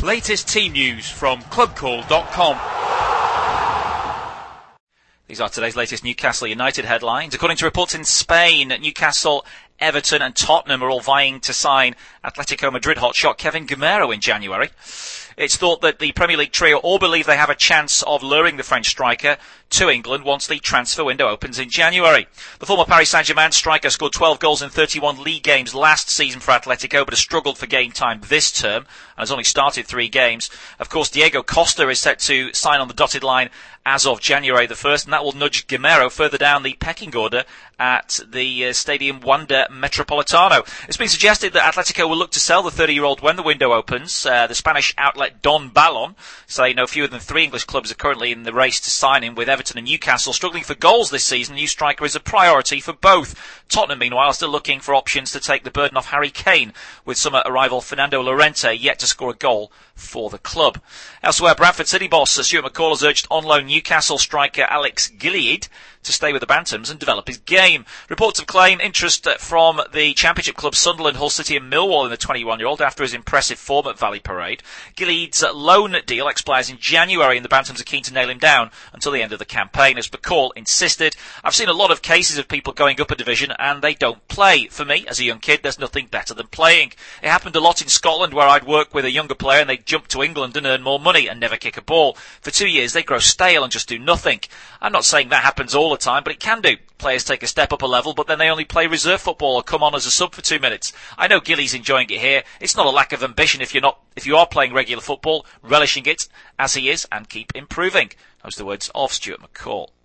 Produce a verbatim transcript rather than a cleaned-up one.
Latest team news from club call dot com. These are today's latest Newcastle United headlines. According to reports in Spain, Newcastle, Everton and Tottenham are all vying to sign Atletico Madrid hotshot Kevin Gameiro in January. It's thought that the Premier League trio all believe they have a chance of luring the French striker to England once the transfer window opens in January. The former Paris Saint-Germain striker scored twelve goals in thirty-one league games last season for Atletico, but has struggled for game time this term and has only started three games. Of course, Diego Costa is set to sign on the dotted line as of January the first, and that will nudge Gameiro further down the pecking order at the uh, Stadium Wanda Metropolitano. It's been suggested that Atletico will look to sell the thirty-year-old when the window opens. Uh, the Spanish outlet Don Balon say no fewer than three English clubs are currently in the race to sign him, with Everton and Newcastle struggling for goals this season. The new striker is a priority for both. Tottenham, meanwhile, still looking for options to take the burden off Harry Kane, with summer arrival Fernando Llorente yet to score a goal for the club. Elsewhere, Bradford City boss Stuart McCall has urged on-loan Newcastle striker Alex Gilead to stay with the Bantams and develop his game. Reports of claim interest from the Championship clubs Sunderland, Hull City and Millwall in the twenty-one-year-old after his impressive form at Valley Parade. Gilead's loan deal expires in January and the Bantams are keen to nail him down until the end of the campaign. As McCall insisted, I've seen a lot of cases of people going up a division and they don't play. For me, as a young kid, there's nothing better than playing. It happened a lot in Scotland where I'd work with a younger player and they'd jump to England and earn more money and never kick a ball. For two years, they grow stale and just do nothing. I'm not saying that happens all the time, but it can do. Players take a step up a level, but then they only play reserve football or come on as a sub for two minutes. I know Gilly's enjoying it here. It's not a lack of ambition if you're not, if you are playing regular football, relishing it as he is, and keep improving. Those are the words of Stuart McCall.